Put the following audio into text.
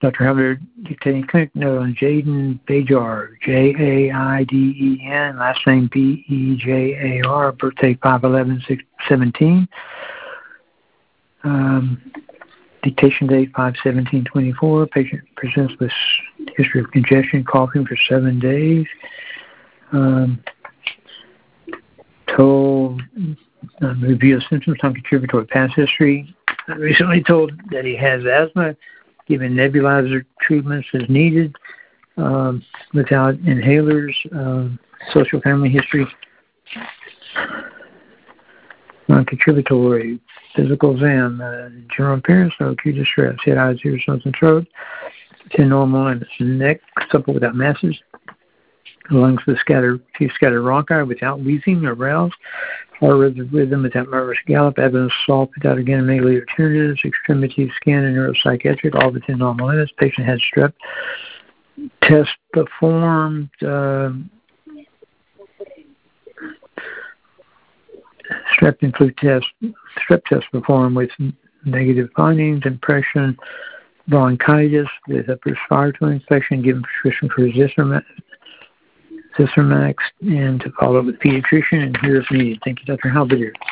Dr. Halbert dictating clinic note on Jaden Bejar, Jaiden, last name Bejar, birthday 5/11/17. Dictation date 5/17/24. Patient presents with history of congestion, coughing for 7 days. Told review of symptoms, non-contributory past history. Recently told that he has asthma, given nebulizer treatments as needed, without inhalers. Social family history. Non-contributory physical exam, general appearance, no acute distress, head, eyes, ears, nose, and throat. 10 normal limits. Neck supple without masses. Lungs with few scattered bronchi without wheezing or rouse. Heart rhythm without nervous gallop. Evidence of salt without again alternatives. Extremity, skin, and neuropsychiatric, all within normal limits. Patient had strep test performed. Strep and flu test. Strep test performed with negative findings. Impression, bronchitis with a respiratory infection. Given prescription for Zithromax, and to follow up with pediatrician and here if needed. Thank you, Dr. Halbert.